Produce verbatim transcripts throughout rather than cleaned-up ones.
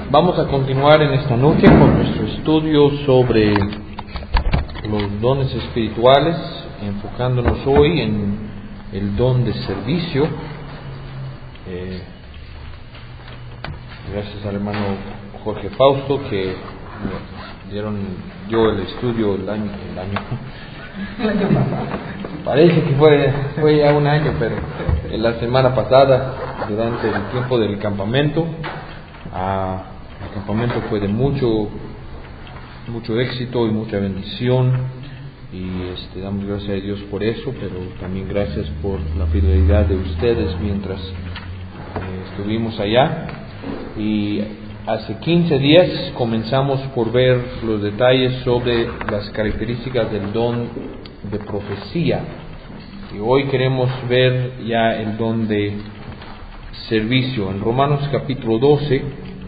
Vamos a continuar en esta noche con nuestro estudio sobre los dones espirituales, enfocándonos hoy en el don de servicio. Eh, gracias al hermano Jorge Fausto que dieron yo el estudio el año, el año. Parece que fue, fue ya un año, pero en la semana pasada, durante el tiempo del campamento, ah, el campamento fue de mucho, mucho éxito y mucha bendición, y este, damos gracias a Dios por eso, pero también gracias por la fidelidad de ustedes mientras eh, estuvimos allá. Y hace quince días comenzamos por ver los detalles sobre las características del don de profecía, y hoy queremos ver ya el don de servicio. En Romanos capítulo doce,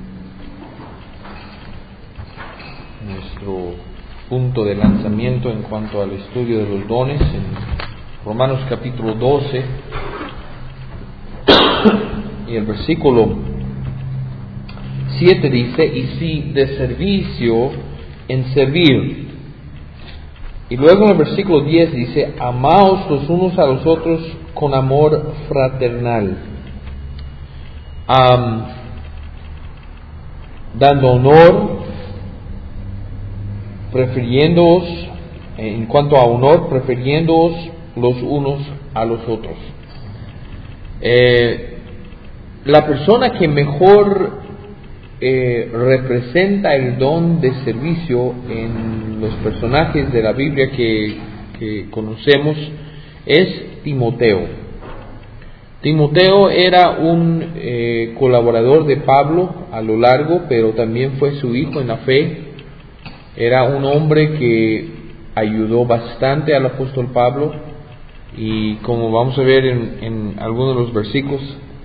nuestro punto de lanzamiento en cuanto al estudio de los dones, en Romanos capítulo doce y el versículo siete dice: y si de servicio, en servir. Y luego en el versículo diez dice: amaos los unos a los otros con amor fraternal, um, dando honor, prefiriéndoos, en cuanto a honor, prefiriéndoos los unos a los otros. Eh, la persona que mejor Eh, representa el don de servicio en los personajes de la Biblia que, que conocemos es Timoteo. Timoteo era un eh, colaborador de Pablo a lo largo, pero también fue su hijo en la fe. Era un hombre que ayudó bastante al apóstol Pablo, y como vamos a ver en, en algunos de los versículos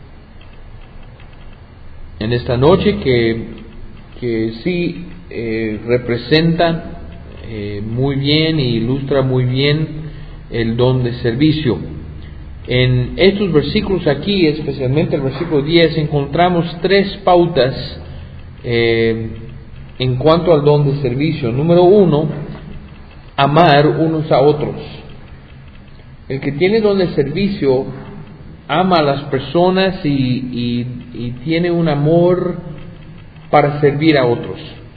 en esta noche, que, que sí eh, representan eh, muy bien e ilustra muy bien el don de servicio. En estos versículos aquí, especialmente el versículo diez, encontramos tres pautas eh, en cuanto al don de servicio. Número uno, amar unos a otros. El que tiene don de servicio ama a las personas y, y, y tiene un amor para servir a otros.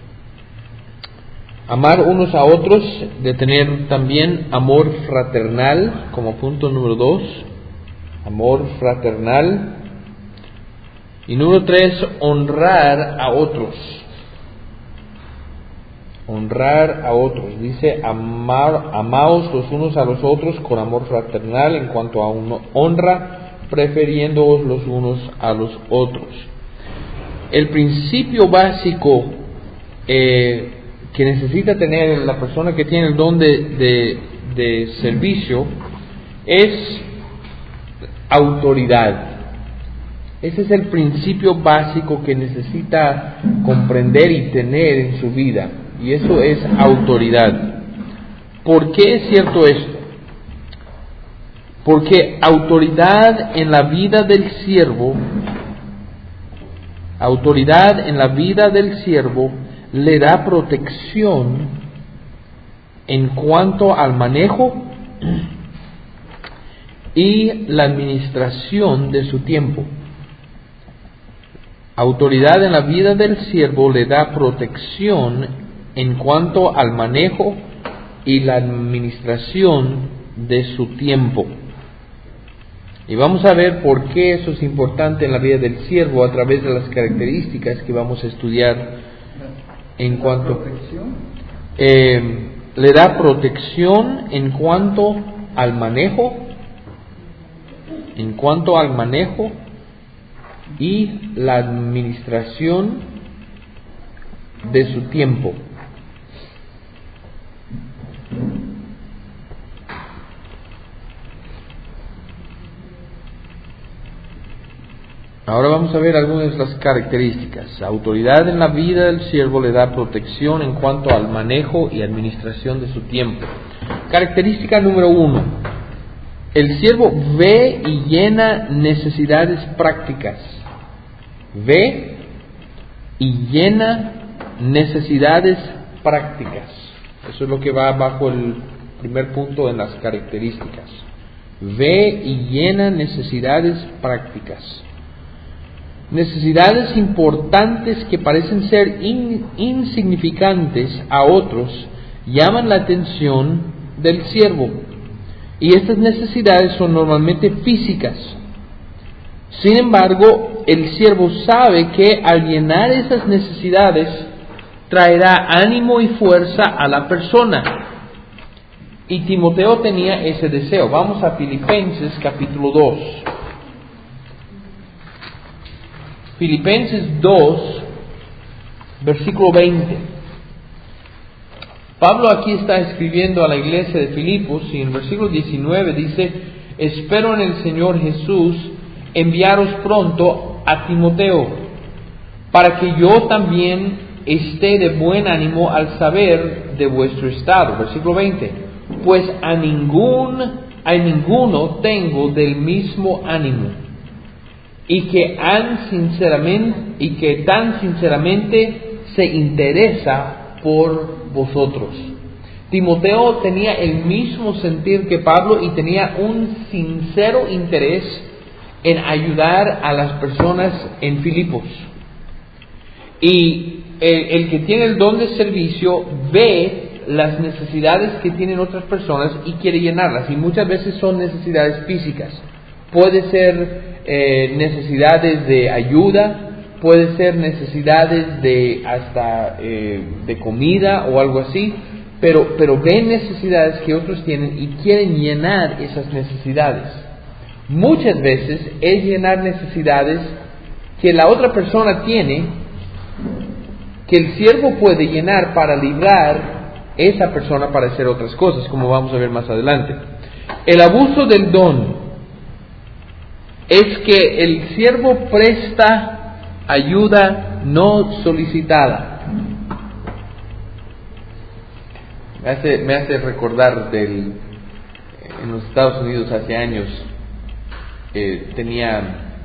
Amar unos a otros, de tener también amor fraternal como punto número dos, amor fraternal. Y número tres, honrar a otros. Honrar a otros. Dice: amar, amaos los unos a los otros con amor fraternal, en cuanto a una honra, prefiriéndoos los unos a los otros. El principio básico eh, que necesita tener la persona que tiene el don de, de, de servicio es autoridad. Ese es el principio básico que necesita comprender y tener en su vida, y eso es autoridad. ¿Por qué es cierto esto? Porque autoridad en la vida del siervo, autoridad en la vida del siervo le da protección en cuanto al manejo y la administración de su tiempo. Autoridad en la vida del siervo le da protección en cuanto al manejo y la administración de su tiempo. Y vamos a ver por qué eso es importante en la vida del siervo a través de las características que vamos a estudiar en cuanto eh, le da protección en cuanto al manejo, en cuanto al manejo y la administración de su tiempo. Ahora vamos a ver algunas de las características. Autoridad en la vida del siervo le da protección en cuanto al manejo y administración de su tiempo. Característica número uno: el siervo ve y llena necesidades prácticas. Ve y llena necesidades prácticas. Eso es lo que va bajo el primer punto en las características. Ve y llena necesidades prácticas. Necesidades importantes que parecen ser in, insignificantes a otros llaman la atención del siervo. Y estas necesidades son normalmente físicas. Sin embargo, el siervo sabe que al llenar esas necesidades traerá ánimo y fuerza a la persona. Y Timoteo tenía ese deseo. Vamos a Filipenses capítulo dos. Filipenses dos, versículo veinte. Pablo aquí está escribiendo a la iglesia de Filipos y en el versículo diecinueve dice: espero en el Señor Jesús enviaros pronto a Timoteo, para que yo también esté de buen ánimo al saber de vuestro estado. Versículo veinte. Pues a ningún, a ninguno tengo del mismo ánimo, y que han sinceramente, y que tan sinceramente se interesa por vosotros. Timoteo tenía el mismo sentir que Pablo y tenía un sincero interés en ayudar a las personas en Filipos. Y el, el que tiene el don de servicio ve las necesidades que tienen otras personas y quiere llenarlas, y muchas veces son necesidades físicas. Puede ser eh, necesidades de ayuda, puede ser necesidades de hasta eh, de comida o algo así, pero, pero ven necesidades que otros tienen y quieren llenar esas necesidades. Muchas veces es llenar necesidades que la otra persona tiene, que el siervo puede llenar para librar esa persona para hacer otras cosas, como vamos a ver más adelante. El abuso del don es que el siervo presta ayuda no solicitada. Me hace, me hace recordar del, en los Estados Unidos hace años, eh, tenía,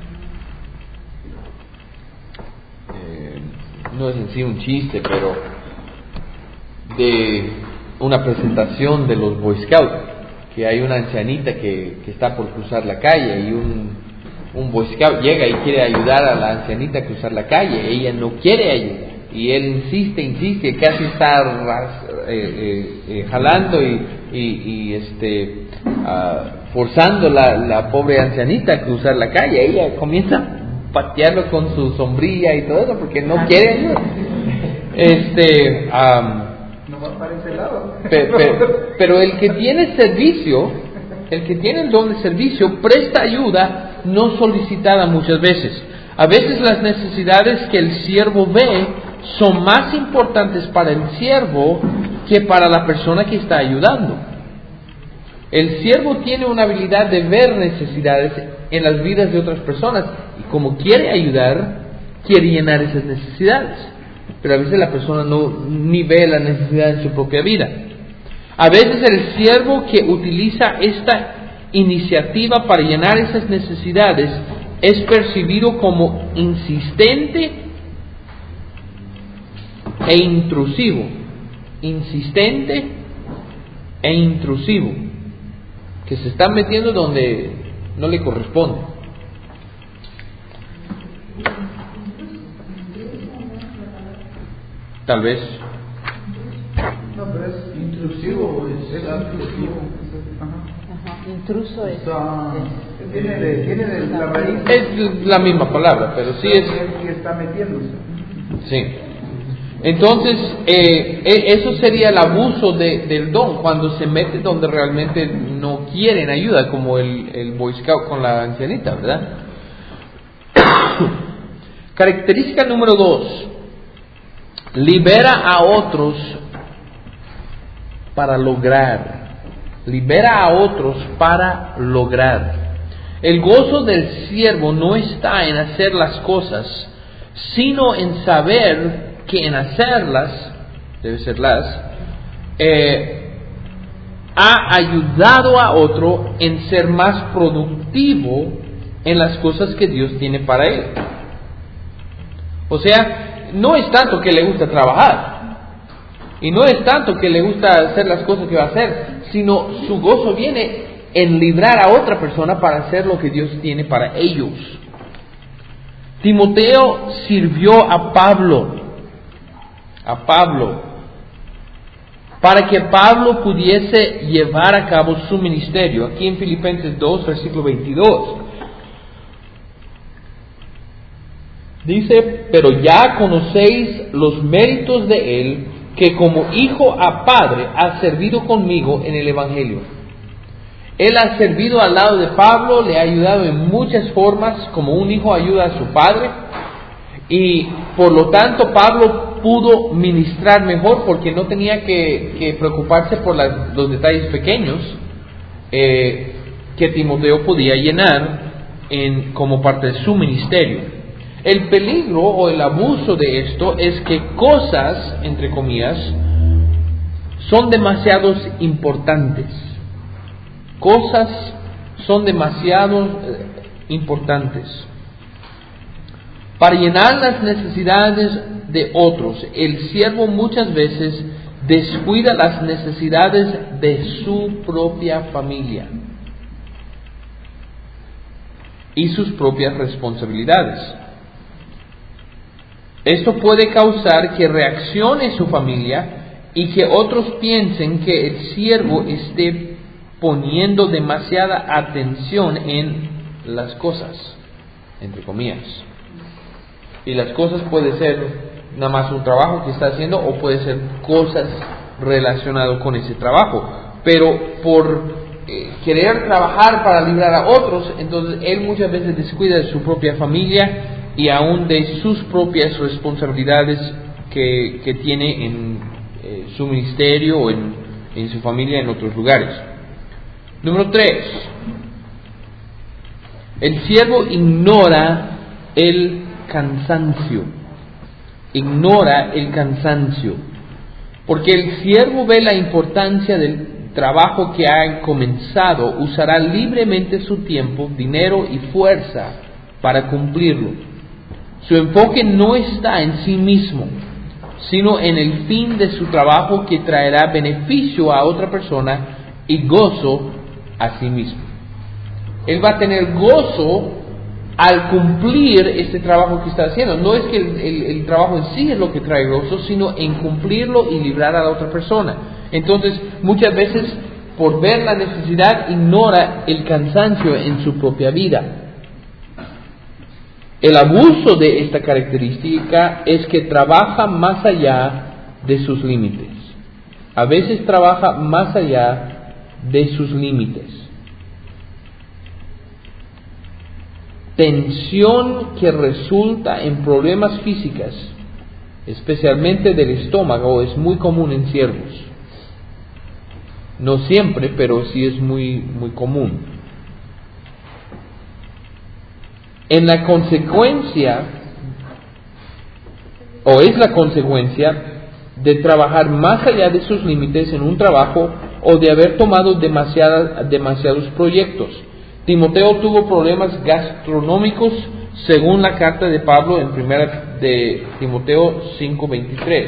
eh, no es en sí un chiste, pero de una presentación de los Boy Scouts, que hay una ancianita que, que está por cruzar la calle y un, un Boy Scout llega y quiere ayudar a la ancianita a cruzar la calle. Ella no quiere ayuda y él insiste, insiste, casi está ras, eh, eh, eh, jalando y, y, y este uh, forzando la, la pobre ancianita a cruzar la calle. Ella comienza a patearlo con su sombrilla y todo eso porque no quiere ayuda. Este um, para ese lado. Pero, pero, pero el que tiene servicio, el que tiene el don de servicio, presta ayuda no solicitada muchas veces. A veces las necesidades que el siervo ve son más importantes para el siervo que para la persona que está ayudando. El siervo tiene una habilidad de ver necesidades en las vidas de otras personas y como quiere ayudar, quiere llenar esas necesidades. Pero a veces la persona no ni ve la necesidad en su propia vida. A veces el siervo que utiliza esta iniciativa para llenar esas necesidades es percibido como insistente e intrusivo. Insistente e intrusivo. Que se está metiendo donde no le corresponde. Tal vez. No, pero es intrusivo, es, es intrusivo. Ajá. Intruso es. Está, tiene, de, tiene de la raíz. Es la misma palabra, pero sí es. Que está metiéndose. Sí. Entonces, eh, eso sería el abuso de, del don, cuando se mete donde realmente no quieren ayuda, como el, el Boy Scout con la ancianita, ¿verdad? Característica número dos. Libera a otros para lograr. Libera a otros para lograr. El gozo del siervo no está en hacer las cosas, sino en saber que en hacerlas, debe ser las, eh, ha ayudado a otro en ser más productivo en las cosas que Dios tiene para él. O sea, no es tanto que le gusta trabajar, y no es tanto que le gusta hacer las cosas que va a hacer, sino su gozo viene en librar a otra persona para hacer lo que Dios tiene para ellos. Timoteo sirvió a Pablo, a Pablo, para que Pablo pudiese llevar a cabo su ministerio. Aquí en Filipenses dos, versículo veintidós. Dice, pero ya conocéis los méritos de él, que como hijo a padre ha servido conmigo en el Evangelio. Él ha servido al lado de Pablo, le ha ayudado en muchas formas, como un hijo ayuda a su padre, y por lo tanto Pablo pudo ministrar mejor porque no tenía que, que preocuparse por las, los detalles pequeños eh, que Timoteo podía llenar en, como parte de su ministerio. El peligro o el abuso de esto es que cosas, entre comillas, son demasiado importantes. Cosas son demasiado importantes para llenar las necesidades de otros. El siervo muchas veces descuida las necesidades de su propia familia y sus propias responsabilidades. Esto puede causar que reaccione su familia y que otros piensen que el siervo esté poniendo demasiada atención en las cosas, entre comillas. Y las cosas puede ser nada más un trabajo que está haciendo o puede ser cosas relacionadas con ese trabajo. Pero por eh, querer trabajar para librar a otros, entonces él muchas veces descuida de su propia familia y aún de sus propias responsabilidades que, que tiene en eh, su ministerio o en, en su familia en otros lugares. Número tres, el siervo ignora el cansancio, ignora el cansancio, porque el siervo ve la importancia del trabajo que ha comenzado, usará libremente su tiempo, dinero y fuerza para cumplirlo. Su enfoque no está en sí mismo, sino en el fin de su trabajo que traerá beneficio a otra persona y gozo a sí mismo. Él va a tener gozo al cumplir este trabajo que está haciendo. No es que el, el, el trabajo en sí es lo que trae gozo, sino en cumplirlo y librar a la otra persona. Entonces, muchas veces, por ver la necesidad, ignora el cansancio en su propia vida. El abuso de esta característica es que trabaja más allá de sus límites. A veces trabaja más allá de sus límites. Tensión que resulta en problemas físicos, especialmente del estómago, es muy común en siervos. No siempre, pero sí es muy, muy común. En la consecuencia, o es la consecuencia de trabajar más allá de sus límites en un trabajo o de haber tomado demasiadas, demasiados proyectos. Timoteo tuvo problemas gastronómicos según la carta de Pablo en primera de Timoteo cinco veintitrés.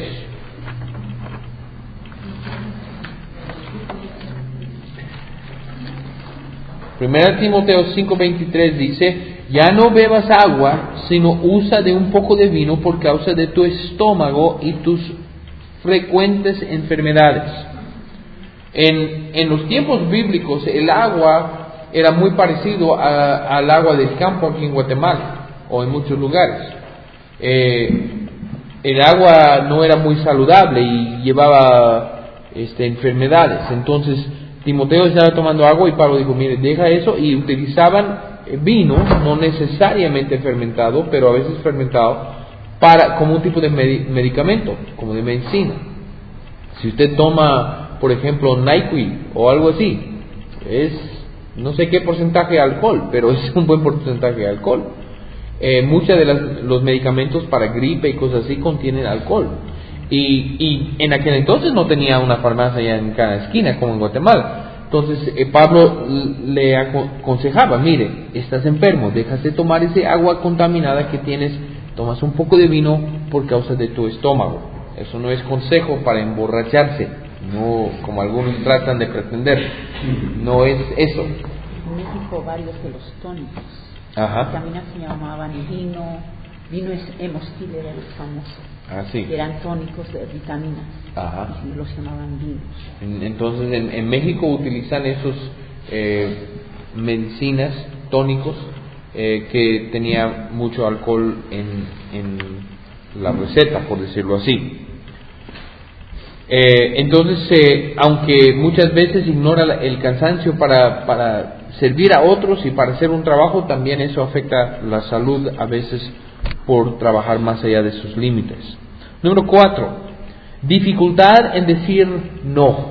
Primera Timoteo cinco veintitrés dice: ya no bebas agua, sino usa de un poco de vino por causa de tu estómago y tus frecuentes enfermedades. En, en los tiempos bíblicos el agua era muy parecido a, al agua del campo aquí en Guatemala o en muchos lugares. Eh, el agua no era muy saludable y llevaba este, enfermedades. Entonces Timoteo estaba tomando agua y Pablo dijo: mire, deja eso, y utilizaban vino, no necesariamente fermentado, pero a veces fermentado, para como un tipo de med- medicamento, como de medicina. Si usted toma, por ejemplo, NyQuil o algo así, es no sé qué porcentaje de alcohol, pero es un buen porcentaje de alcohol. Eh, muchos de las, los medicamentos para gripe y cosas así contienen alcohol. Y, y en aquel entonces no tenía una farmacia allá en cada esquina como en Guatemala. Entonces eh, Pablo le aconsejaba: mire, estás enfermo, dejas de tomar ese agua contaminada que tienes, tomas un poco de vino por causa de tu estómago. Eso no es consejo para emborracharse, no como algunos tratan de pretender. No es eso. En México varios de los tónicos. Ajá. También se llamaban vino, vino es Hemostil era el famoso. Ah, sí. Eran tónicos de vitaminas. Ajá. Y los llamaban vinos. Entonces en, en México utilizan esos eh, medicinas tónicos eh, que tenía mucho alcohol en, en la receta, por decirlo así. Eh, entonces, eh, aunque muchas veces ignora el cansancio para, para servir a otros y para hacer un trabajo, también eso afecta la salud a veces por trabajar más allá de sus límites. Número cuatro, dificultad en decir no.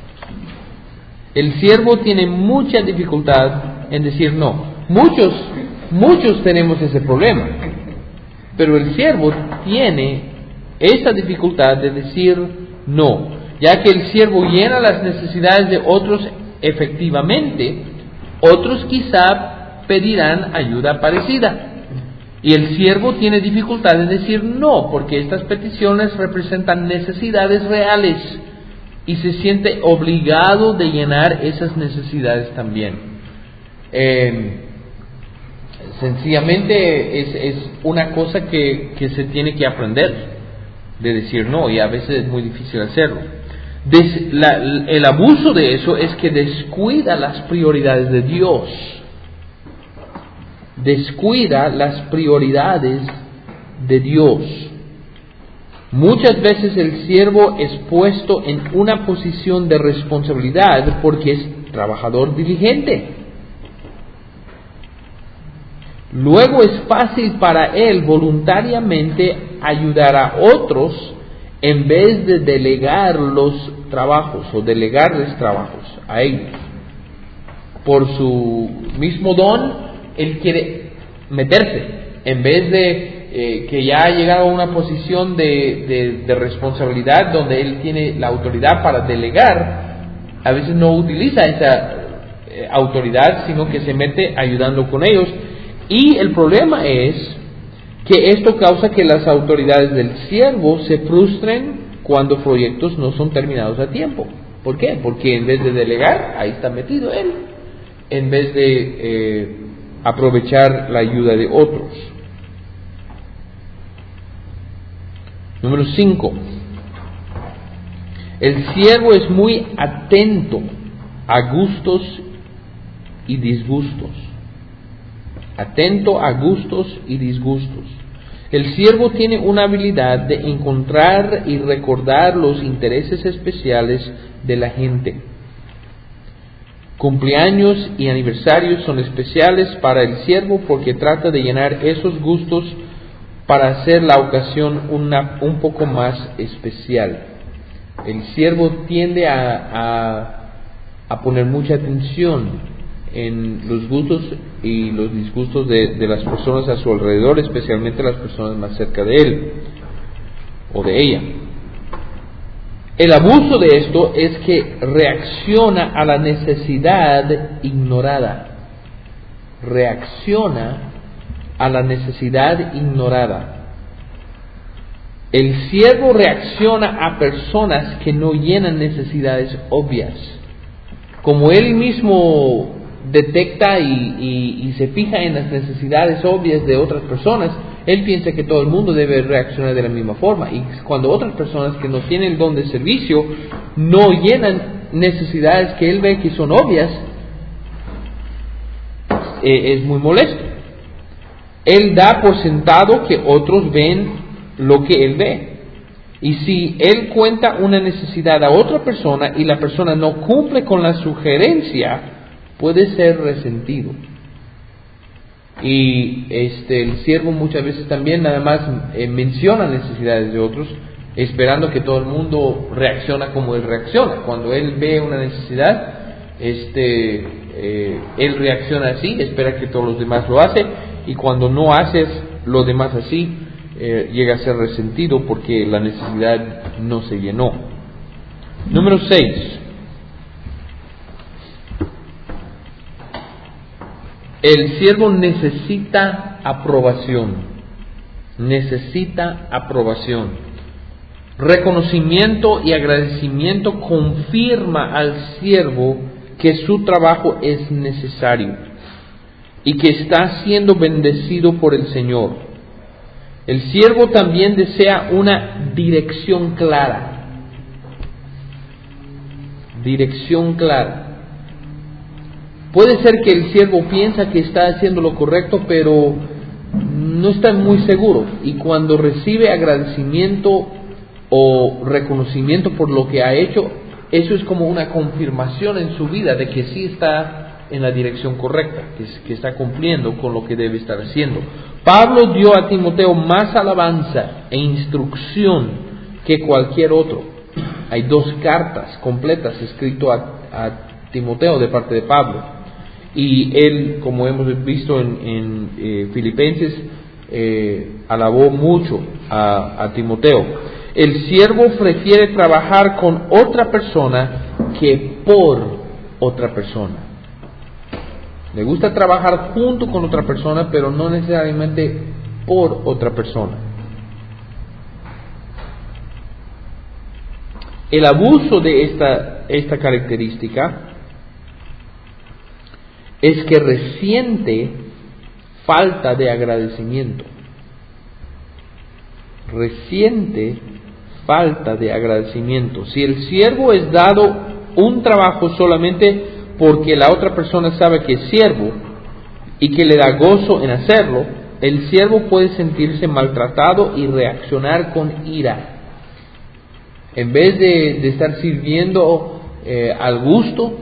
El siervo tiene mucha dificultad en decir no. Muchos, muchos tenemos ese problema, pero el siervo tiene esa dificultad de decir no, ya que el siervo llena las necesidades de otros efectivamente, otros quizá pedirán ayuda parecida. Y el siervo tiene dificultad en decir no, porque estas peticiones representan necesidades reales y se siente obligado de llenar esas necesidades también. Eh, sencillamente es, es una cosa que, que se tiene que aprender, de decir no, y a veces es muy difícil hacerlo. Des, la, el abuso de eso es que descuida las prioridades de Dios. Descuida las prioridades de Dios. Muchas veces el siervo es puesto en una posición de responsabilidad porque es trabajador diligente. Luego es fácil para él voluntariamente ayudar a otros en vez de delegar los trabajos o delegarles trabajos a ellos. Por su mismo don, él quiere meterse en vez de eh, que ya ha llegado a una posición de, de, de responsabilidad donde él tiene la autoridad para delegar. A veces no utiliza esa eh, autoridad, sino que se mete ayudando con ellos. Y el problema es que esto causa que las autoridades del siervo se frustren cuando proyectos no son terminados a tiempo. ¿Por qué? Porque en vez de delegar, ahí está metido él, en vez de eh, aprovechar la ayuda de otros. Número cinco. El siervo es muy atento a gustos y disgustos. Atento a gustos y disgustos. El siervo tiene una habilidad de encontrar y recordar los intereses especiales de la gente. Cumpleaños y aniversarios son especiales para el siervo porque trata de llenar esos gustos para hacer la ocasión una, un poco más especial. El siervo tiende a, a, a poner mucha atención en los gustos y los disgustos de, de las personas a su alrededor, especialmente las personas más cerca de él o de ella. El abuso de esto es que reacciona a la necesidad ignorada. Reacciona a la necesidad ignorada. El siervo reacciona a personas que no llenan necesidades obvias. Como él mismo detecta y, y, y se fija en las necesidades obvias de otras personas, él piensa que todo el mundo debe reaccionar de la misma forma. Y cuando otras personas que no tienen el don de servicio no llenan necesidades que él ve que son obvias, eh, es muy molesto. Él da por sentado que otros ven lo que él ve. Y si él cuenta una necesidad a otra persona y la persona no cumple con la sugerencia, puede ser resentido. Y este el siervo muchas veces también nada más eh, menciona necesidades de otros, esperando que todo el mundo reacciona como él reacciona. Cuando él ve una necesidad, este eh, él reacciona así, espera que todos los demás lo hacen, y cuando no haces lo demás así, eh, llega a ser resentido porque la necesidad no se llenó. Número seis. El siervo necesita aprobación. necesita aprobación. Reconocimiento y agradecimiento confirma al siervo que su trabajo es necesario y que está siendo bendecido por el Señor. El siervo también desea una dirección clara. Dirección clara. Puede ser que el siervo piensa que está haciendo lo correcto, pero no está muy seguro. Y cuando recibe agradecimiento o reconocimiento por lo que ha hecho, eso es como una confirmación en su vida de que sí está en la dirección correcta, que, que está cumpliendo con lo que debe estar haciendo. Pablo dio a Timoteo más alabanza e instrucción que cualquier otro. Hay dos cartas completas escritas a, a Timoteo de parte de Pablo. Y él, como hemos visto en, en eh, Filipenses, eh, alabó mucho a, a Timoteo. El siervo prefiere trabajar con otra persona que por otra persona. Le gusta trabajar junto con otra persona, pero no necesariamente por otra persona. El abuso de esta, esta característica es que resiente falta de agradecimiento. Resiente falta de agradecimiento. Si el siervo es dado un trabajo solamente porque la otra persona sabe que es siervo y que le da gozo en hacerlo, el siervo puede sentirse maltratado y reaccionar con ira. En vez de, de estar sirviendo eh, al gusto,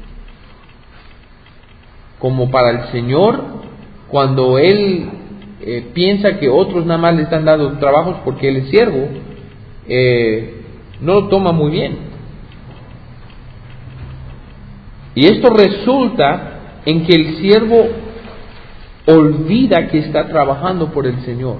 como para el Señor, cuando Él eh, piensa que otros nada más le están dando trabajos porque Él es siervo, eh, no lo toma muy bien. Y esto resulta en que el siervo olvida que está trabajando por el Señor.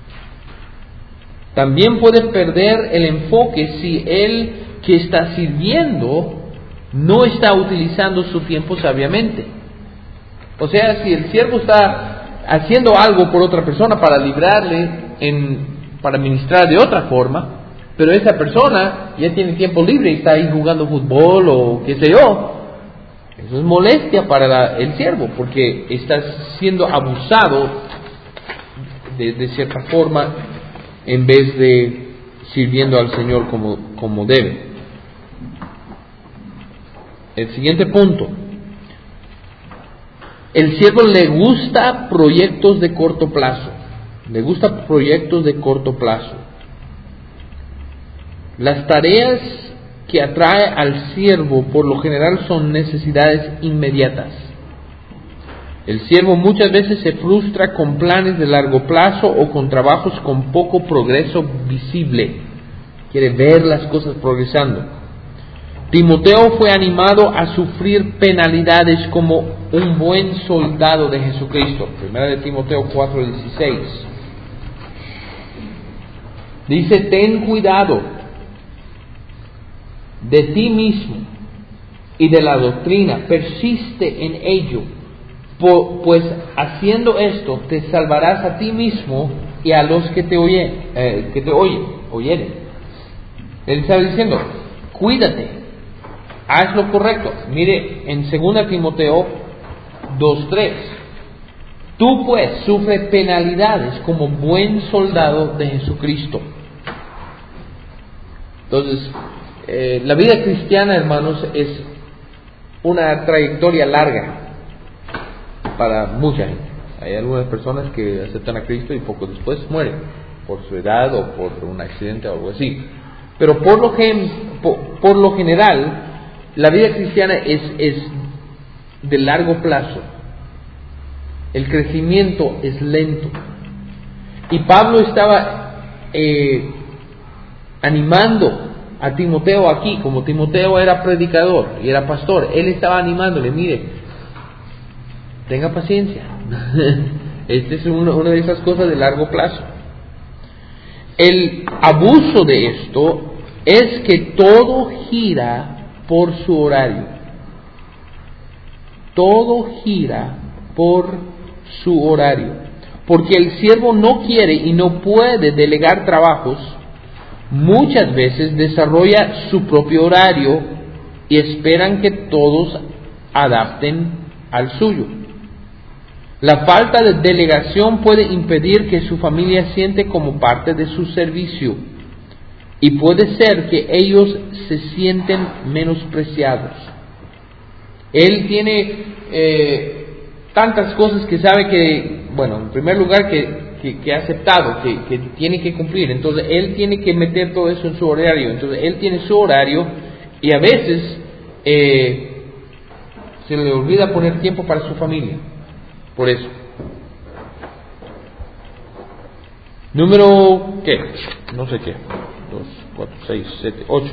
También puede perder el enfoque si él que está sirviendo no está utilizando su tiempo sabiamente. O sea, si el siervo está haciendo algo por otra persona para librarle, en, para ministrar de otra forma, pero esa persona ya tiene tiempo libre y está ahí jugando fútbol o qué sé yo, eso es molestia para la, el siervo, porque está siendo abusado de, de cierta forma en vez de sirviendo al Señor como, como debe. El siguiente punto. El siervo le gusta proyectos de corto plazo. Le gusta proyectos de corto plazo. Las tareas que atrae al siervo por lo general son necesidades inmediatas. El siervo muchas veces se frustra con planes de largo plazo o con trabajos con poco progreso visible. Quiere ver las cosas progresando. Timoteo fue animado a sufrir penalidades como un buen soldado de Jesucristo. Primera de Timoteo cuatro dieciséis. Dice: ten cuidado de ti mismo y de la doctrina, persiste en ello, pues haciendo esto te salvarás a ti mismo y a los que te oyen, eh, que te oyen, oyeren. Él está diciendo: cuídate, haz lo correcto. Mire, en segunda Timoteo dos tres, tú pues sufre penalidades como buen soldado de Jesucristo. Entonces, eh, la vida cristiana, hermanos, es una trayectoria larga para mucha gente. Hay algunas personas que aceptan a Cristo y poco después mueren por su edad o por un accidente o algo así. Pero por lo, que, por, por lo general, la vida cristiana es, es de largo plazo. El crecimiento es lento. Y Pablo estaba eh, animando a Timoteo aquí, como Timoteo era predicador y era pastor, él estaba animándole: mire, tenga paciencia. Esta es una, una de esas cosas de largo plazo. El abuso de esto es que todo gira por su horario. Todo gira por su horario. porque el siervo no quiere y no puede delegar trabajos, muchas veces desarrolla su propio horario y esperan que todos adapten al suyo. La falta de delegación puede impedir que su familia siente como parte de su servicio y puede ser que ellos se sienten menospreciados. Él tiene eh, tantas cosas que sabe que, bueno, en primer lugar que, que, que ha aceptado, que, que tiene que cumplir. Entonces él tiene que meter todo eso en su horario. Entonces él tiene su horario y a veces eh, se le olvida poner tiempo para su familia. Por eso. Número, ¿qué? No sé qué. Dos, cuatro, seis, siete, ocho.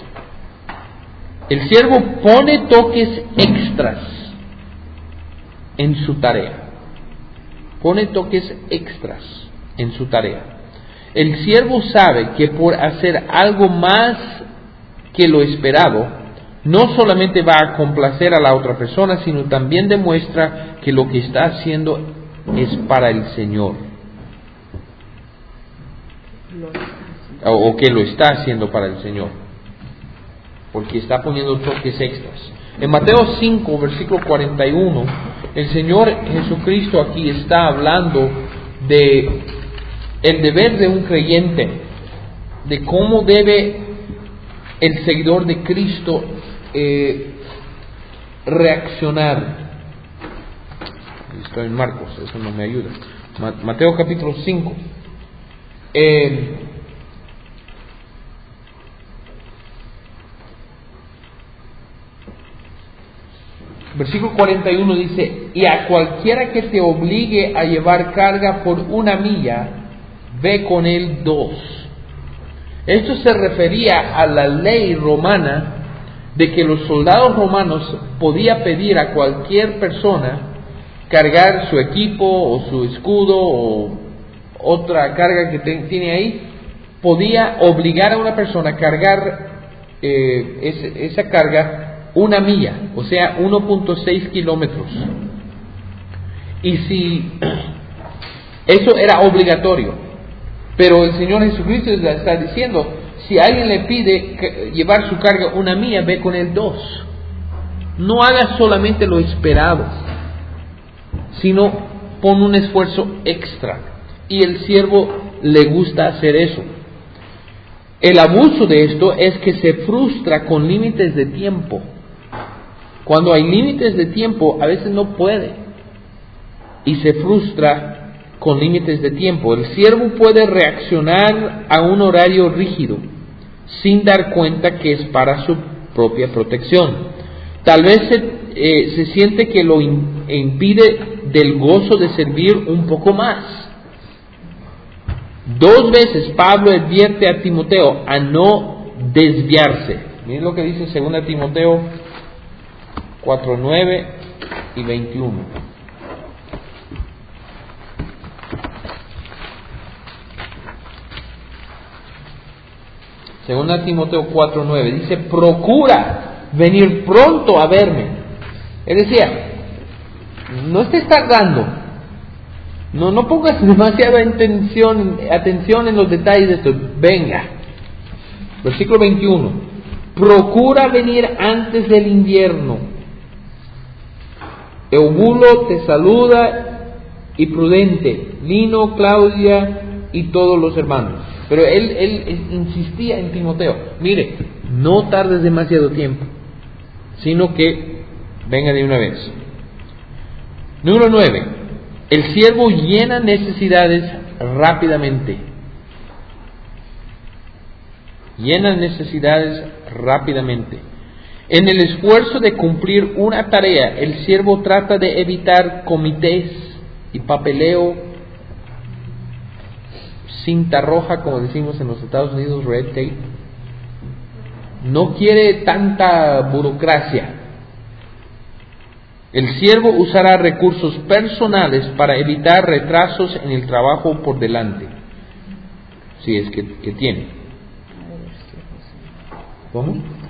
El siervo pone toques extras en su tarea. Pone toques extras en su tarea. El siervo sabe que por hacer algo más que lo esperado, no solamente va a complacer a la otra persona, sino también demuestra que lo que está haciendo es para el Señor. O, o que lo está haciendo para el Señor. Porque está poniendo toques extras. En Mateo cinco, versículo cuarenta y uno, el Señor Jesucristo aquí está hablando de el deber de un creyente, de cómo debe el seguidor de Cristo eh, reaccionar. Estoy en Marcos, eso no me ayuda. Mateo capítulo cinco. Eh, versículo cuarenta y uno dice: y a cualquiera que te obligue a llevar carga por una milla, ve con él dos. Esto se refería a la ley romana de que los soldados romanos podía pedir a cualquier persona cargar su equipo o su escudo o otra carga que te, tiene ahí. Podía obligar a una persona a cargar eh, ese, esa carga una milla, o sea, uno punto seis kilómetros. Y si eso era obligatorio, pero el Señor Jesucristo le está diciendo: si alguien le pide llevar su carga una milla, ve con él dos. No haga solamente lo esperado, sino pon un esfuerzo extra. Y el siervo le gusta hacer eso. El abuso de esto es que se frustra con límites de tiempo. Cuando hay límites de tiempo, a veces no puede. Y se frustra con límites de tiempo. El siervo puede reaccionar a un horario rígido sin dar cuenta que es para su propia protección. Tal vez se, eh, se siente que lo in, impide del gozo de servir un poco más. Dos veces Pablo advierte a Timoteo a no desviarse. Miren lo que dice segunda Timoteo cuatro, nueve y veintiuno. Segunda Timoteo cuatro, nueve dice: procura venir pronto a verme. Él decía, no estés tardando. No, no pongas demasiada atención, atención en los detalles de esto. Venga. Versículo veintiuno. Procura venir antes del invierno. Eubulo te saluda y Prudente, Lino, Claudia y todos los hermanos. Pero él, él insistía en Timoteo: mire, no tardes demasiado tiempo, sino que venga de una vez. Número nueve. El siervo llena necesidades rápidamente. Llena necesidades rápidamente. En el esfuerzo de cumplir una tarea, el siervo trata de evitar comités y papeleo, cinta roja, como decimos en los Estados Unidos, red tape. No quiere tanta burocracia. El siervo usará recursos personales para evitar retrasos en el trabajo por delante, si es que, que tiene. ¿Cómo? No ha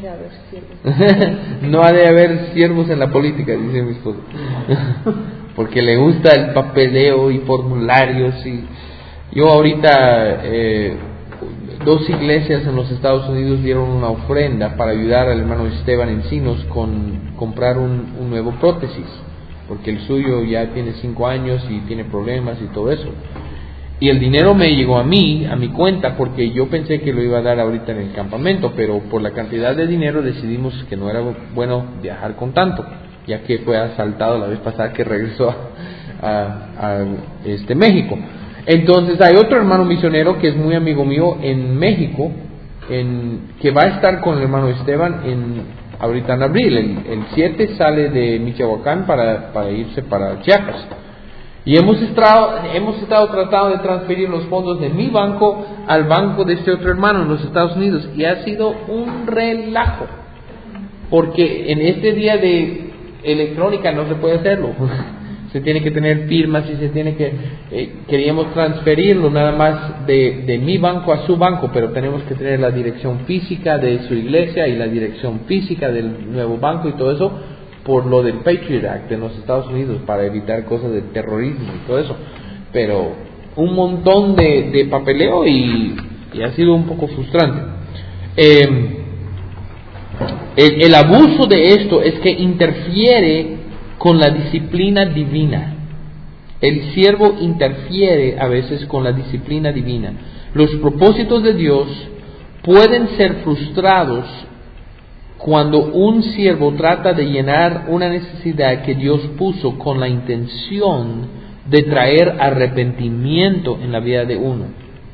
de haber siervos. No ha de haber siervos en la política, dice mi esposo. Porque le gusta el papeleo y formularios. Y yo ahorita, eh, dos iglesias en los Estados Unidos dieron una ofrenda para ayudar al hermano Esteban Encinos con comprar un, un nuevo prótesis, porque el suyo ya tiene cinco años y tiene problemas y todo eso. Y el dinero me llegó a mí, a mi cuenta, porque yo pensé que lo iba a dar ahorita en el campamento, pero por la cantidad de dinero decidimos que no era bueno viajar con tanto, ya que fue asaltado la vez pasada que regresó a, a, a este México. Entonces hay otro hermano misionero que es muy amigo mío en México, en, que va a estar con el hermano Esteban en, ahorita en abril. El, el siete sale de Michoacán para, para irse para Chiapas. Y hemos estado, hemos estado tratando de transferir los fondos de mi banco al banco de este otro hermano en los Estados Unidos. Y ha sido un relajo, porque en este día de electrónica no se puede hacerlo. Se tiene que tener firmas y se tiene que... Eh, queríamos transferirlo nada más de, de mi banco a su banco, pero tenemos que tener la dirección física de su iglesia y la dirección física del nuevo banco y todo eso, por lo del Patriot Act en los Estados Unidos, para evitar cosas de terrorismo y todo eso. Pero un montón de, de papeleo y, y ha sido un poco frustrante. Eh, el, el abuso de esto es que interfiere con la disciplina divina. El siervo interfiere a veces con la disciplina divina. Los propósitos de Dios pueden ser frustrados cuando un siervo trata de llenar una necesidad que Dios puso con la intención de traer arrepentimiento en la vida de uno.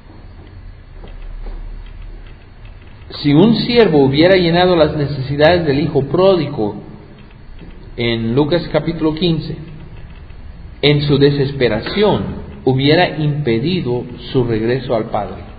Si un siervo hubiera llenado las necesidades del hijo pródigo en Lucas capítulo quince, en su desesperación hubiera impedido su regreso al Padre.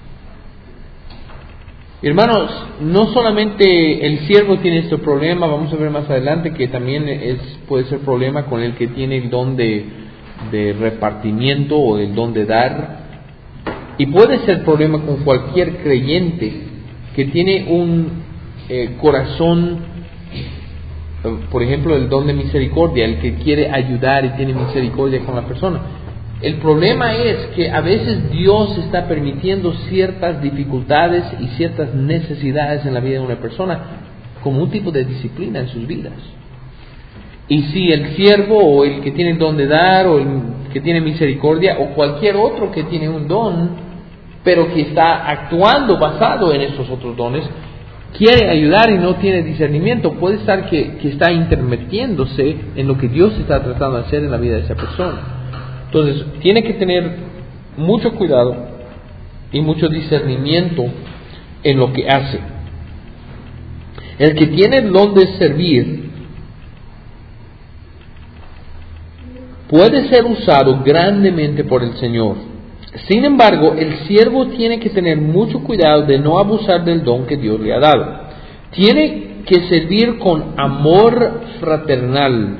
Hermanos, no solamente el siervo tiene este problema, vamos a ver más adelante que también es, puede ser problema con el que tiene el don de, de repartimiento o el don de dar, y puede ser problema con cualquier creyente que tiene un eh, corazón, por ejemplo, el don de misericordia, el que quiere ayudar y tiene misericordia con la persona. El problema es que a veces Dios está permitiendo ciertas dificultades y ciertas necesidades en la vida de una persona como un tipo de disciplina en sus vidas. Y si el siervo o el que tiene el don de dar o el que tiene misericordia o cualquier otro que tiene un don, pero que está actuando basado en esos otros dones, quiere ayudar y no tiene discernimiento, puede estar que, que está intermetiéndose en lo que Dios está tratando de hacer en la vida de esa persona. Entonces, tiene que tener mucho cuidado y mucho discernimiento en lo que hace. El que tiene el don de servir puede ser usado grandemente por el Señor. Sin embargo, el siervo tiene que tener mucho cuidado de no abusar del don que Dios le ha dado. Tiene que servir con amor fraternal.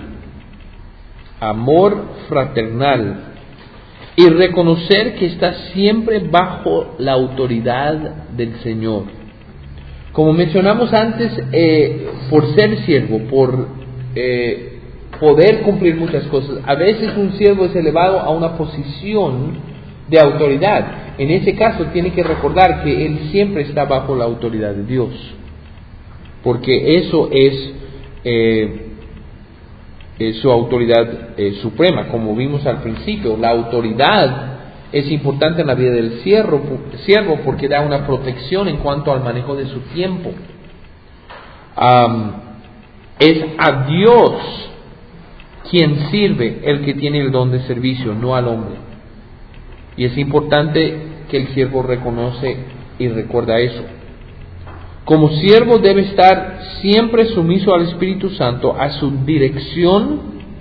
Amor fraternal y reconocer que está siempre bajo la autoridad del Señor. Como mencionamos antes, eh, por ser siervo, por eh, poder cumplir muchas cosas, a veces un siervo es elevado a una posición de autoridad. En ese caso tiene que recordar que él siempre está bajo la autoridad de Dios, porque eso es eh, Eh, su autoridad eh, suprema. Como vimos al principio, la autoridad es importante en la vida del siervo, siervo porque da una protección en cuanto al manejo de su tiempo. Um, es a Dios quien sirve el que tiene el don de servicio, no al hombre. Y es importante que el siervo reconoce y recuerda eso. Como siervo debe estar siempre sumiso al Espíritu Santo, a su dirección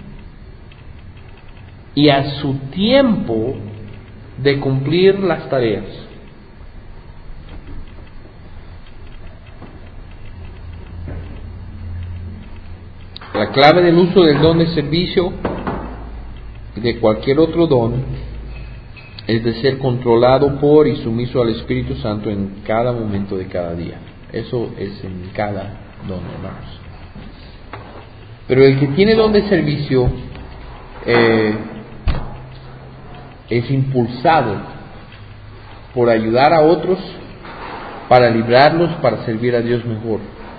y a su tiempo de cumplir las tareas. La clave del uso del don de servicio y de cualquier otro don es de ser controlado por y sumiso al Espíritu Santo en cada momento de cada día. Eso es en cada don, hermanos. Pero el que tiene don de servicio eh, es impulsado por ayudar a otros para librarlos, para servir a Dios mejor.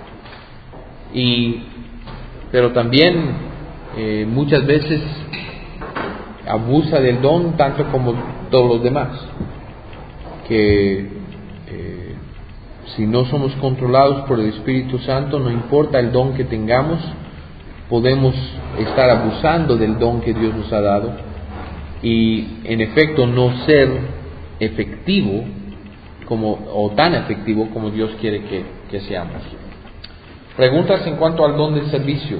Y pero también eh, muchas veces abusa del don tanto como todos los demás, que eh, si no somos controlados por el Espíritu Santo, no importa el don que tengamos, podemos estar abusando del don que Dios nos ha dado y en efecto no ser efectivo como, o tan efectivo como Dios quiere que, que seamos. Preguntas en cuanto al don de servicio.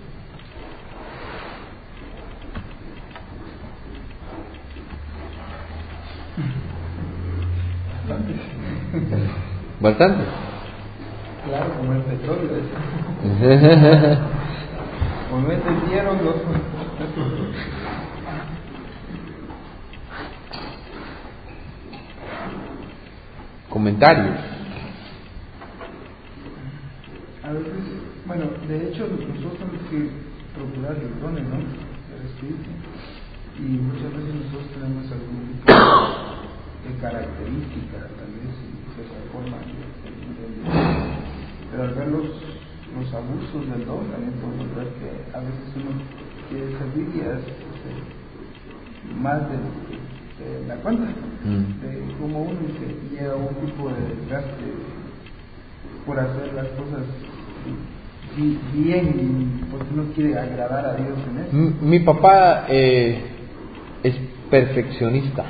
Bastante. Claro, como el petróleo. Como me entendieron los... Comentarios. A veces, bueno, de hecho nosotros tenemos que procurar los dones, ¿no? El Espíritu. Y muchas veces nosotros tenemos algún tipo de característica, tal vez, de esa forma. Pero al ver los, los abusos del don, también podemos ver que a veces uno quiere servir y es más de, de la cuenta, mm. de como uno que lleva un tipo de desgaste por hacer las cosas bien, porque uno quiere agradar a Dios en eso. Mi, mi papá eh, es perfeccionista,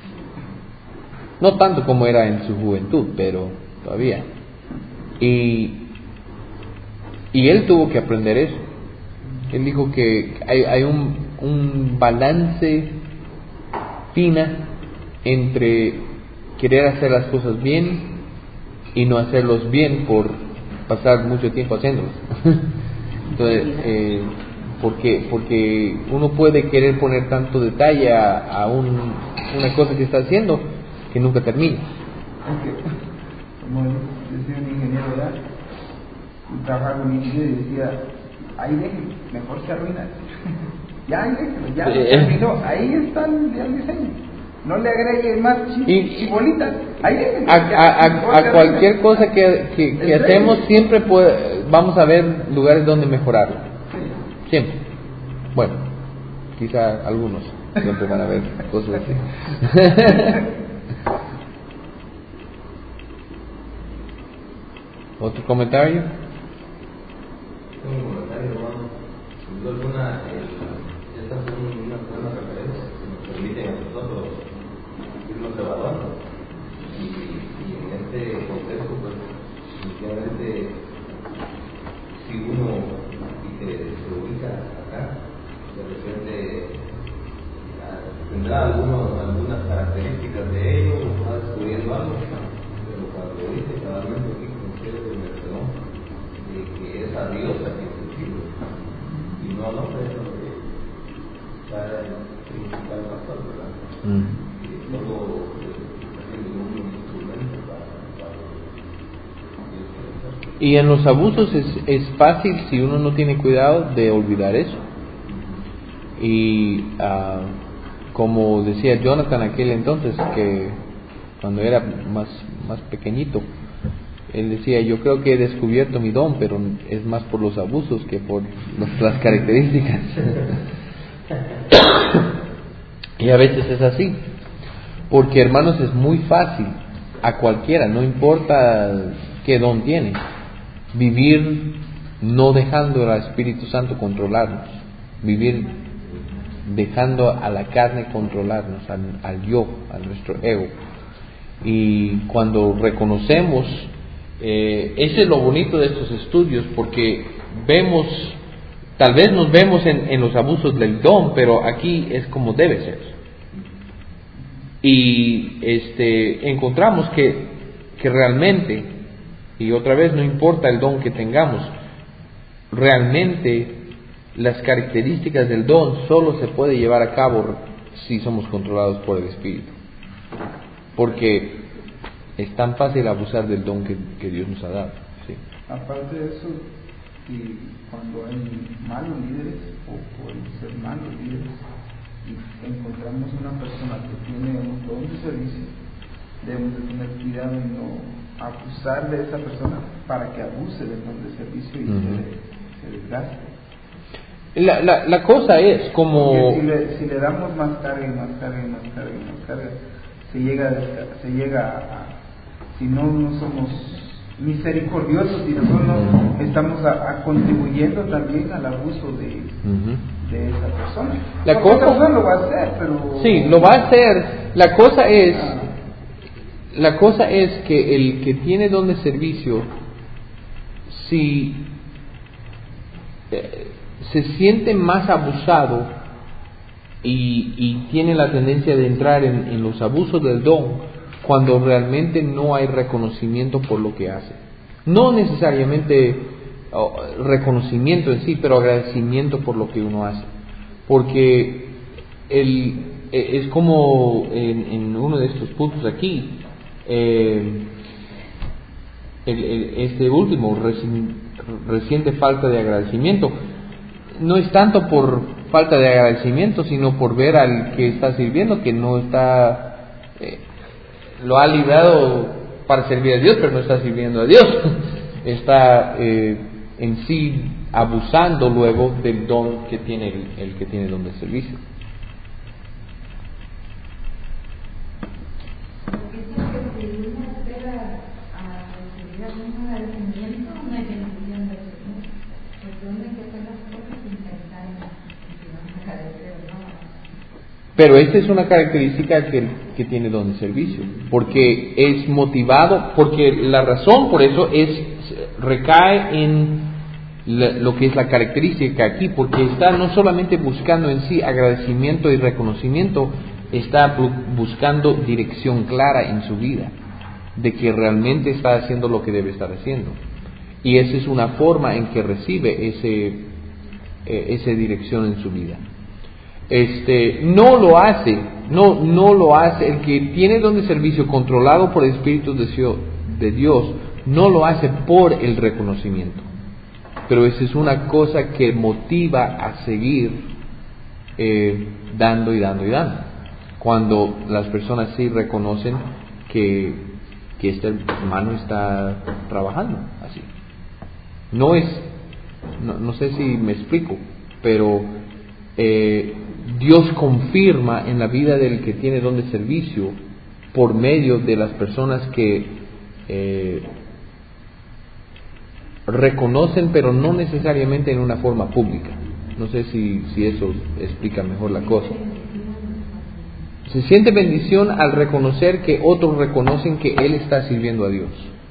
no tanto como era en su juventud, pero todavía. Y, y él tuvo que aprender eso. Él dijo que hay, hay un, un balance fina entre querer hacer las cosas bien y no hacerlos bien por pasar mucho tiempo haciéndolos. Entonces, eh, porque, porque uno puede querer poner tanto detalle a, a un, una cosa que está haciendo que nunca termina. Okay. Como decía un ingeniero allá, y trabajaba con mi ingeniero y decía, ahí déjenlo, mejor se arruina. Ya ahí déjenlo, ya eh, terminó, ahí está el, el diseño. No le agregue más chibolitas, ahí déjenlo. A, a, a, a cualquier cosa que, que, que hacemos siempre puede, vamos a ver lugares donde mejorarlo. Sí. Siempre. Bueno, quizá algunos siempre van a ver cosas así. ¿Otro comentario? Un comentario, hermano. Sin duda alguna, estas son unas buenas referencias que nos permiten a nosotros irnos evaluando. Y, y en este contexto, pues, definitivamente, si uno y que se ubica acá, de repente tendrá algunos, algunas características de ello, o va descubriendo algo, pero cuando dice claramente aquí, de que es a Dios a quien se sirve y no a los es lo que está el principal factor, ¿verdad? Mm. Y solo haciendo un instrumento para, para y en los abusos es, es fácil, si uno no tiene cuidado, de olvidar eso. Y uh, como decía Jonathan aquel entonces, que cuando era más, más pequeñito, él decía, yo creo que he descubierto mi don, pero es más por los abusos que por las características. Y a veces es así, porque hermanos, es muy fácil a cualquiera, no importa qué don tiene, vivir no dejando al Espíritu Santo controlarnos, vivir dejando a la carne controlarnos, al, al yo, a nuestro ego. Y cuando reconocemos, Eh, ese es lo bonito de estos estudios, porque vemos, tal vez nos vemos en, en los abusos del don, pero aquí es como debe ser. Y este, encontramos que, que realmente, y otra vez no importa el don que tengamos, realmente las características del don solo se puede llevar a cabo si somos controlados por el Espíritu. Porque es tan fácil abusar del don que, que Dios nos ha dado. Sí. Aparte de eso, y cuando hay malos líderes o pueden ser malos líderes y encontramos una persona que tiene un don de servicio, debemos de tener cuidado en no abusar de esa persona para que abuse del don de servicio y uh-huh. se, se desgaste. La, la, la cosa es como... Si le, si le damos más carga y más carga y más carga y más carga, se llega a, se llega a, a si no, no somos misericordiosos y nosotros no estamos a, a contribuyendo también al abuso de, uh-huh. de esa persona. La cosa, persona lo va a hacer, pero... Sí, lo va a hacer. La cosa es... Ah. La cosa es que el que tiene don de servicio, si eh, se siente más abusado y, y tiene la tendencia de entrar en, en los abusos del don cuando realmente no hay reconocimiento por lo que hace. No necesariamente oh, reconocimiento en sí, pero agradecimiento por lo que uno hace. Porque el, es como en, en uno de estos puntos aquí, Eh, el, el, este último reci, reciente falta de agradecimiento no es tanto por falta de agradecimiento, sino por ver al que está sirviendo que no está eh, lo ha librado para servir a Dios, pero no está sirviendo a Dios, está eh, en sí abusando luego del don que tiene el, el que tiene don de servicio. Pero esta es una característica que, que tiene don de servicio, porque es motivado, porque la razón por eso es recae en la, lo que es la característica aquí, porque está no solamente buscando en sí agradecimiento y reconocimiento, está buscando dirección clara en su vida, de que realmente está haciendo lo que debe estar haciendo, y esa es una forma en que recibe ese eh, esa dirección en su vida. Este, no lo hace, no, no lo hace, el que tiene don de servicio controlado por el Espíritu de Dios, no lo hace por el reconocimiento, pero esa es una cosa que motiva a seguir eh, dando y dando y dando, cuando las personas sí reconocen que, que este hermano está trabajando así. No es, no, no sé si me explico, pero eh, Dios confirma en la vida del que tiene don de servicio por medio de las personas que eh, reconocen, pero no necesariamente en una forma pública. No sé si, si eso explica mejor la cosa. Se siente bendición al reconocer que otros reconocen que Él está sirviendo a Dios.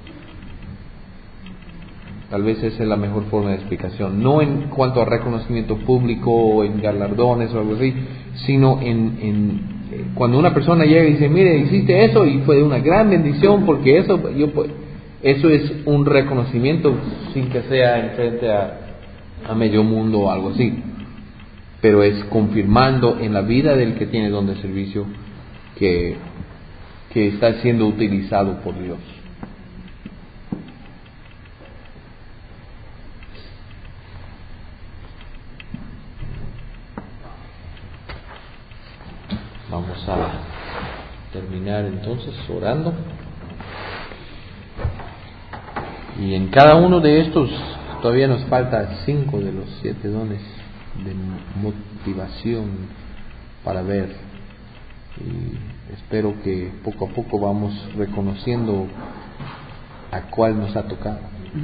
Tal vez esa es la mejor forma de explicación, no en cuanto a reconocimiento público o en galardones o algo así, sino en, en cuando una persona llega y dice, mire, hiciste eso y fue una gran bendición porque eso, yo, eso es un reconocimiento sin que sea en frente a, a medio mundo o algo así, pero es confirmando en la vida del que tiene don de servicio que, que está siendo utilizado por Dios. Vamos a terminar entonces orando. Y en cada uno de estos todavía nos falta cinco de los siete dones de motivación para ver. Y espero que poco a poco vamos reconociendo a cuál nos ha tocado.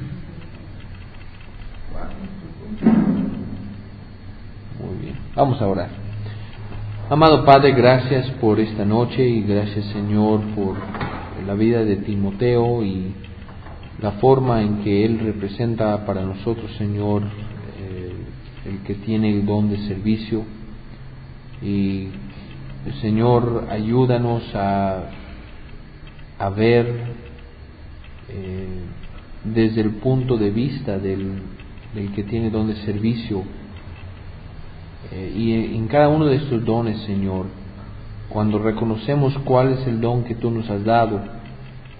Muy bien, vamos a orar. Amado Padre, gracias por esta noche y gracias, Señor, por la vida de Timoteo y la forma en que él representa para nosotros, Señor, eh, el que tiene el don de servicio. Y, Señor, ayúdanos a, a ver eh, desde el punto de vista del, del que tiene don de servicio. Eh, y en cada uno de estos dones, Señor, cuando reconocemos cuál es el don que tú nos has dado,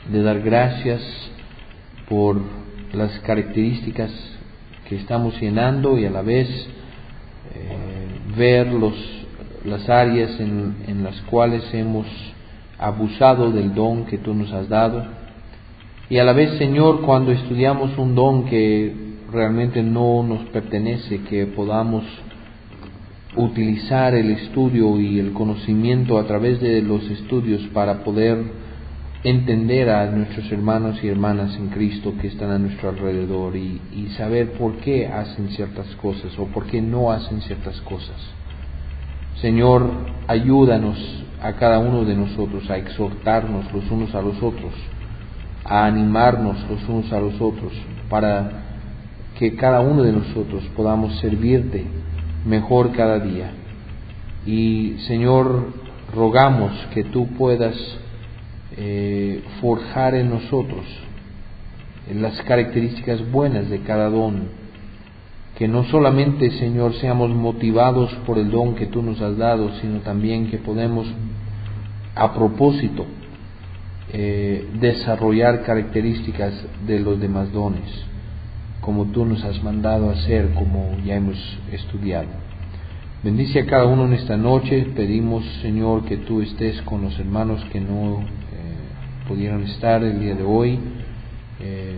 de dar gracias por las características que estamos llenando y a la vez eh, ver los, las áreas en, en las cuales hemos abusado del don que tú nos has dado. Y a la vez, Señor, cuando estudiamos un don que realmente no nos pertenece, que podamos utilizar el estudio y el conocimiento a través de los estudios para poder entender a nuestros hermanos y hermanas en Cristo que están a nuestro alrededor y, y saber por qué hacen ciertas cosas o por qué no hacen ciertas cosas. Señor, ayúdanos a cada uno de nosotros a exhortarnos los unos a los otros, a animarnos los unos a los otros, para que cada uno de nosotros podamos servirte mejor cada día. Y Señor, rogamos que tú puedas eh, forjar en nosotros las características buenas de cada don, que no solamente, Señor, seamos motivados por el don que tú nos has dado, sino también que podemos a propósito eh, desarrollar características de los demás dones, como tú nos has mandado a hacer, como ya hemos estudiado. Bendice a cada uno en esta noche. Pedimos, Señor, que tú estés con los hermanos que no eh, pudieron estar el día de hoy. Eh,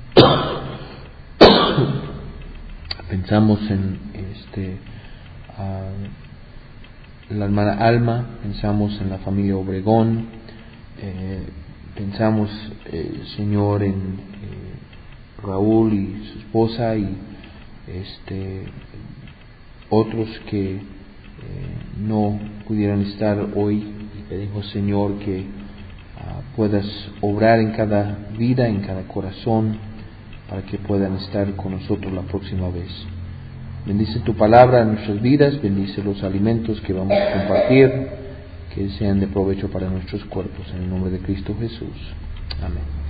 pensamos en este uh, la hermana Alma, pensamos en la familia Obregón, eh, pensamos, eh, Señor, en eh, Raúl y su esposa y este otros que eh, no pudieron estar hoy, y pedimos, Señor, que uh, puedas obrar en cada vida, en cada corazón, para que puedan estar con nosotros la próxima vez. Bendice tu palabra en nuestras vidas, bendice los alimentos que vamos a compartir, que sean de provecho para nuestros cuerpos, en el nombre de Cristo Jesús. Amén.